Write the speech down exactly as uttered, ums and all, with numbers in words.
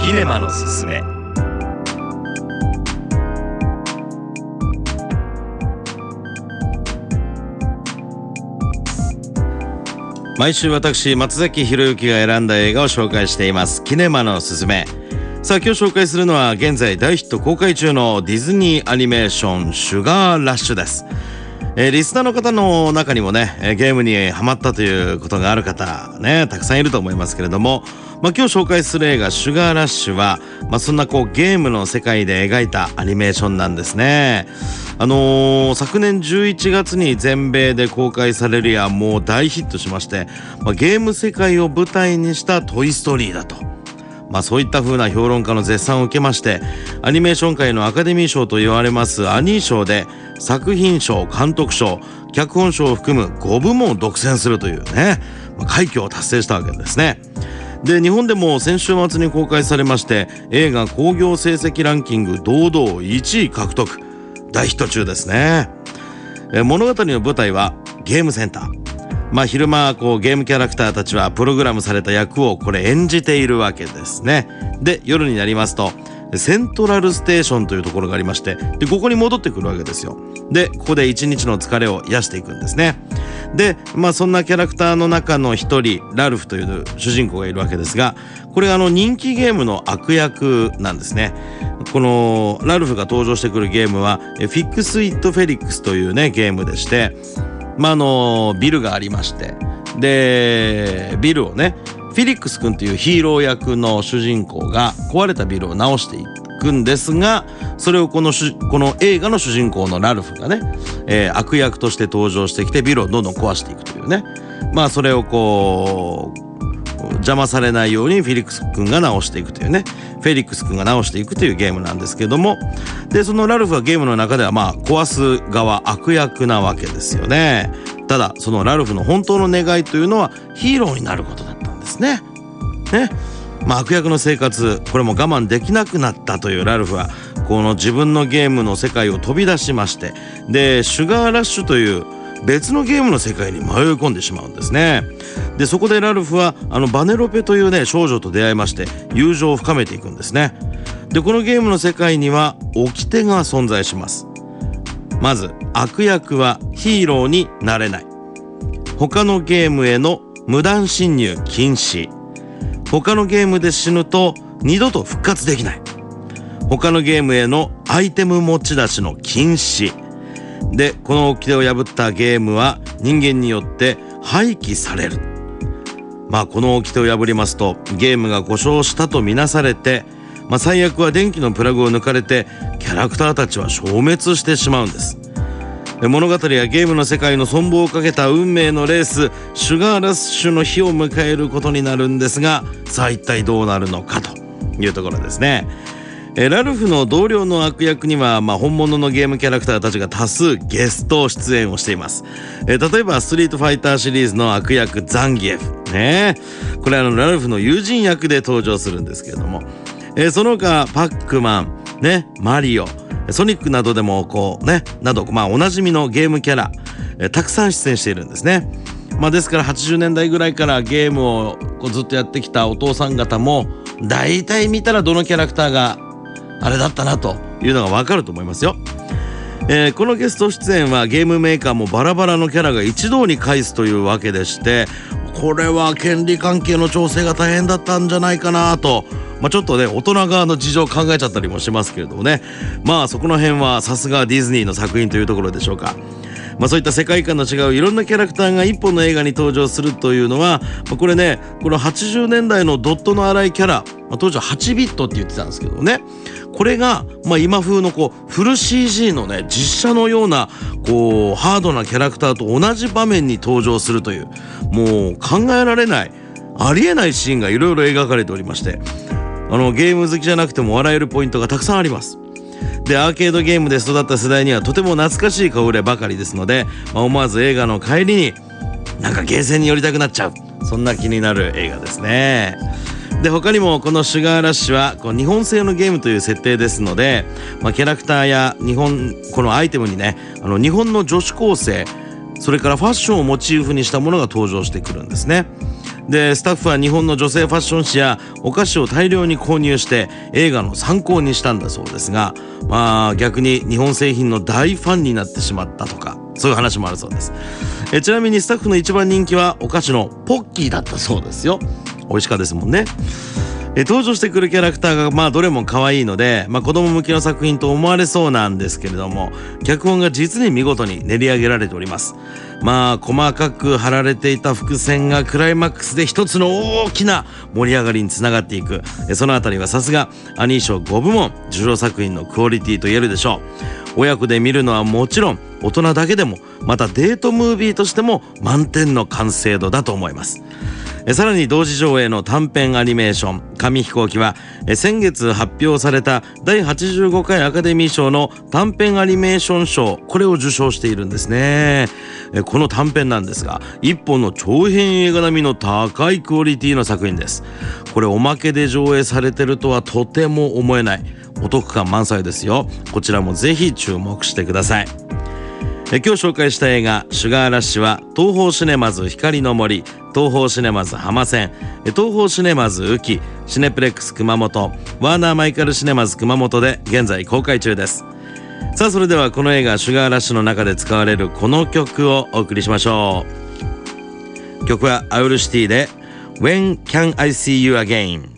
キネマのすすめ。毎週私松崎ひろゆきが選んだ映画を紹介していますキネマのすすめ。さあ今日紹介するのは現在大ヒット公開中のディズニーアニメーションシュガーラッシュです。えー、リスナーの方の中にもねゲームにハマったということがある方ねたくさんいると思いますけれども、まあ、今日紹介する映画シュガーラッシュは、まあ、そんなこうゲームの世界で描いたアニメーションなんですね。あのー、昨年じゅういちがつに全米で公開されるやもう大ヒットしまして、まあ、ゲーム世界を舞台にしたトイストーリーだと、まあ、そういった風な評論家の絶賛を受けまして、アニメーション界のアカデミー賞と言われますアニー賞で作品賞、監督賞、脚本賞を含むごぶもんを独占するというね、まあ、快挙を達成したわけですね。で日本でも先週末に公開されまして、映画興行成績ランキング堂々いちい獲得、大ヒット中ですね。え物語の舞台はゲームセンター。まあ昼間こうゲームキャラクターたちはプログラムされた役をこれ演じているわけですね。で夜になりますとセントラルステーションというところがありまして、でここに戻ってくるわけですよ。でここで一日の疲れを癒していくんですね。でまあそんなキャラクターの中の一人ラルフという主人公がいるわけですが、これがあの人気ゲームの悪役なんですね。このラルフが登場してくるゲームはフィックス・イット・フェリックスというねゲームでして、まああのビルがありまして、でビルをねフィリックス君というヒーロー役の主人公が壊れたビルを直していくんですが、それをこのこの映画の主人公のラルフがね、えー、悪役として登場してきてビルをどんどん壊していくというね、まあそれをこう邪魔されないようにフィリックス君が直していくというね、フェリックス君が直していくというゲームなんですけども、でそのラルフはゲームの中ではまあ壊す側悪役なわけですよね。ただそのラルフの本当の願いというのはヒーローになることだったんですね。ね、まあ悪役の生活これも我慢できなくなったというラルフはこの自分のゲームの世界を飛び出しまして、でシュガーラッシュという別のゲームの世界に迷い込んでしまうんですね。でそこでラルフはあのバネロペというね少女と出会いまして友情を深めていくんですね。でこのゲームの世界には掟が存在します。まず悪役はヒーローになれない。他のゲームへの無断侵入禁止。他のゲームで死ぬと二度と復活できない。他のゲームへのアイテム持ち出しの禁止で、この掟を破ったゲームは人間によって廃棄される。まあこの掟を破りますとゲームが故障したとみなされて、まあ最悪は電気のプラグを抜かれてキャラクターたちは消滅してしまうんです。物語やゲームの世界の存亡をかけた運命のレースシュガーラッシュの日を迎えることになるんですが、さあ一体どうなるのかというところですね。えラルフの同僚の悪役には、まあ、本物のゲームキャラクターたちが多数ゲスト出演をしています。え例えばストリートファイターシリーズの悪役ザンギエフね、これあのラルフの友人役で登場するんですけれども、えその他パックマンね、マリオ、ソニックなどでもこうねなど、まあ、おなじみのゲームキャラ、えたくさん出演しているんですね。まあ、ですからはちじゅうねんだいぐらいからゲームをこうずっとやってきたお父さん方も大体見たらどのキャラクターがあれだったなというのがわかると思いますよ。えー、このゲスト出演はゲームメーカーもバラバラのキャラが一堂に会すというわけでして、これは権利関係の調整が大変だったんじゃないかなと、まあ、ちょっとね大人側の事情を考えちゃったりもしますけれどもね、まあそこの辺はさすがディズニーの作品というところでしょうか。まあ、そういった世界観の違ういろんなキャラクターが一本の映画に登場するというのは、まあ、これねこのはちじゅうねんだいのドットの荒いキャラ、まあ、当時ははちビットって言ってたんですけどね、これが、まあ、今風のこうフル シージー のね実写のようなこうハードなキャラクターと同じ場面に登場するという、もう考えられないありえないシーンがいろいろ描かれておりまして、あのゲーム好きじゃなくても笑えるポイントがたくさんあります。でアーケードゲームで育った世代にはとても懐かしい顔ぶればかりですので、まあ、思わず映画の帰りになんかゲーセンに寄りたくなっちゃう、そんな気になる映画ですね。で他にもこのシュガーラッシュはこう日本製のゲームという設定ですので、まあ、キャラクターや日本このアイテムにねあの日本の女子高生、それからファッションをモチーフにしたものが登場してくるんですね。 でスタッフは日本の女性ファッション誌やお菓子を大量に購入して映画の参考にしたんだそうですが、まあ逆に日本製品の大ファンになってしまったとか、そういう話もあるそうです。えちなみにスタッフの一番人気はお菓子のポッキーだったそうですよ。美味しかったですもんね。え登場してくるキャラクターがまあどれも可愛いので、まあ、子供向けの作品と思われそうなんですけれども、脚本が実に見事に練り上げられております。まあ細かく貼られていた伏線がクライマックスで一つの大きな盛り上がりにつながっていく。そのあたりはさすがアニー賞ごぶもん受賞作品のクオリティと言えるでしょう。親子で見るのはもちろん、大人だけでもまたデートムービーとしても満点の完成度だと思います。さらに同時上映の短編アニメーション紙飛行機は先月発表されただいはちじゅうごかいアカデミー賞の短編アニメーション賞、これを受賞しているんですね。この短編なんですが、一本の長編映画並みの高いクオリティの作品です。これおまけで上映されてるとはとても思えない、お得感満載ですよ。こちらもぜひ注目してください。え今日紹介した映画シュガーラッシュは東宝シネマズ光の森、東宝シネマズ浜線、東宝シネマズ宇城、シネプレックス熊本、ワーナーマイカルシネマズ熊本で現在公開中です。さあそれではこの映画シュガーラッシュの中で使われるこの曲をお送りしましょう。曲はアウルシティで When Can I See You Again。